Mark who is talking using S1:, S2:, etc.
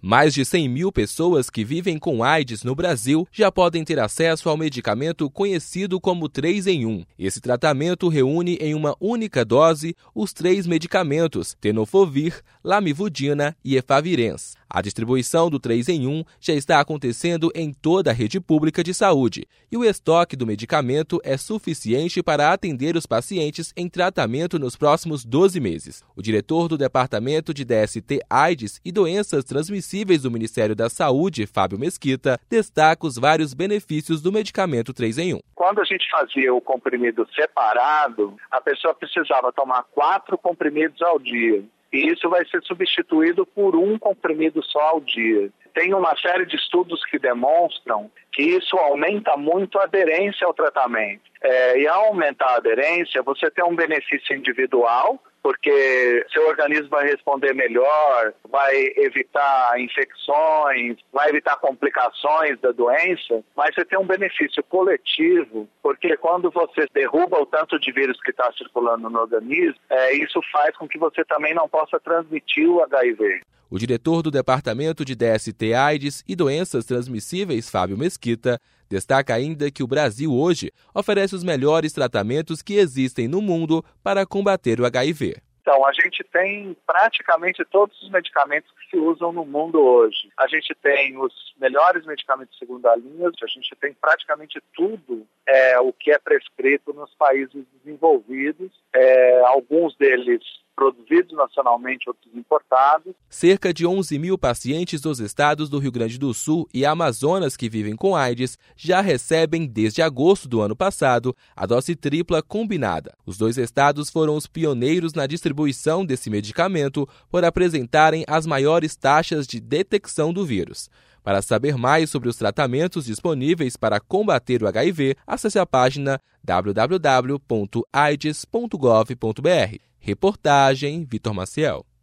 S1: Mais de 100 mil pessoas que vivem com AIDS no Brasil já podem ter acesso ao medicamento conhecido como 3 em 1. Esse tratamento reúne em uma única dose os 3 medicamentos, tenofovir, lamivudina e efavirenz. A distribuição do 3 em 1 já está acontecendo em toda a rede pública de saúde e o estoque do medicamento é suficiente para atender os pacientes em tratamento nos próximos 12 meses. O diretor do Departamento de DST AIDS e Doenças Transmissíveis do Ministério da Saúde, Fábio Mesquita, destaca os vários benefícios do medicamento 3 em 1.
S2: Quando a gente fazia o comprimido separado, a pessoa precisava tomar 4 comprimidos ao dia. E isso vai ser substituído por 1 comprimido só ao dia. Tem uma série de estudos que demonstram que isso aumenta muito a aderência ao tratamento. E ao aumentar a aderência, você tem um benefício individual, porque seu organismo vai responder melhor, vai evitar infecções, vai evitar complicações da doença, mas você tem um benefício coletivo, porque quando você derruba o tanto de vírus que está circulando no organismo, isso faz com que você também não possa transmitir o HIV.
S1: O diretor do Departamento de DST AIDS e Doenças Transmissíveis, Fábio Mesquita, destaca ainda que o Brasil hoje oferece os melhores tratamentos que existem no mundo para combater o HIV.
S2: Então, a gente tem praticamente todos os medicamentos que se usam no mundo hoje. A gente tem os melhores medicamentos de segunda linha, a gente tem praticamente tudo o que é prescrito nos países desenvolvidos, alguns deles produzidos nacionalmente, outros importados.
S1: Cerca de 11 mil pacientes dos estados do Rio Grande do Sul e Amazonas que vivem com AIDS já recebem, desde agosto do ano passado, a dose tripla combinada. Os 2 estados foram os pioneiros na distribuição desse medicamento por apresentarem as maiores taxas de detecção do vírus. Para saber mais sobre os tratamentos disponíveis para combater o HIV, acesse a página www.aids.gov.br. Reportagem Vitor Maciel.